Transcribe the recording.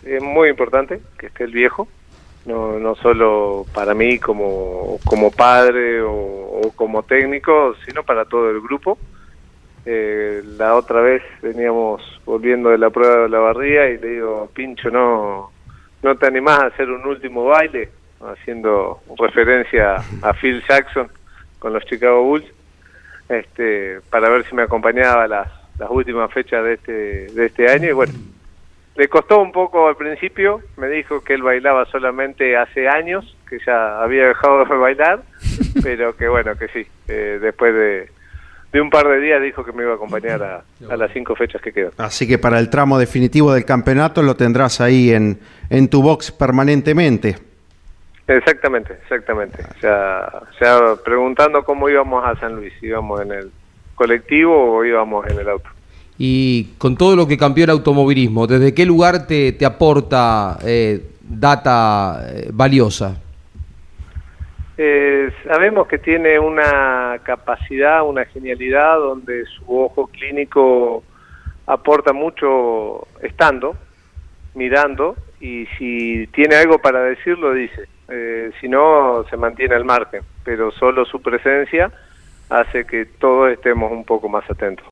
es muy importante que esté el viejo, no solo para mí como padre o como técnico, sino para todo el grupo. La otra vez veníamos volviendo de la prueba de la barría y le digo, Pincho, ¿no te animás a hacer un último baile? Haciendo referencia a Phil Jackson con los Chicago Bulls, para ver si me acompañaba las últimas fechas de este año. Y bueno, le costó un poco al principio, me dijo que él bailaba solamente hace años, que ya había dejado de bailar, pero que bueno, que sí, después de un par de días dijo que me iba a acompañar a las 5 fechas que quedan. Así que para el tramo definitivo del campeonato lo tendrás ahí en tu box permanentemente. Exactamente. Ya preguntando cómo íbamos a San Luis, íbamos en el colectivo o íbamos en el auto. Y con todo lo que cambió el automovilismo, ¿desde qué lugar te aporta data valiosa? Sabemos que tiene una capacidad, una genialidad, donde su ojo clínico aporta mucho estando, mirando, y si tiene algo para decir, lo dice. Si no, se mantiene al margen, pero solo su presencia hace que todos estemos un poco más atentos.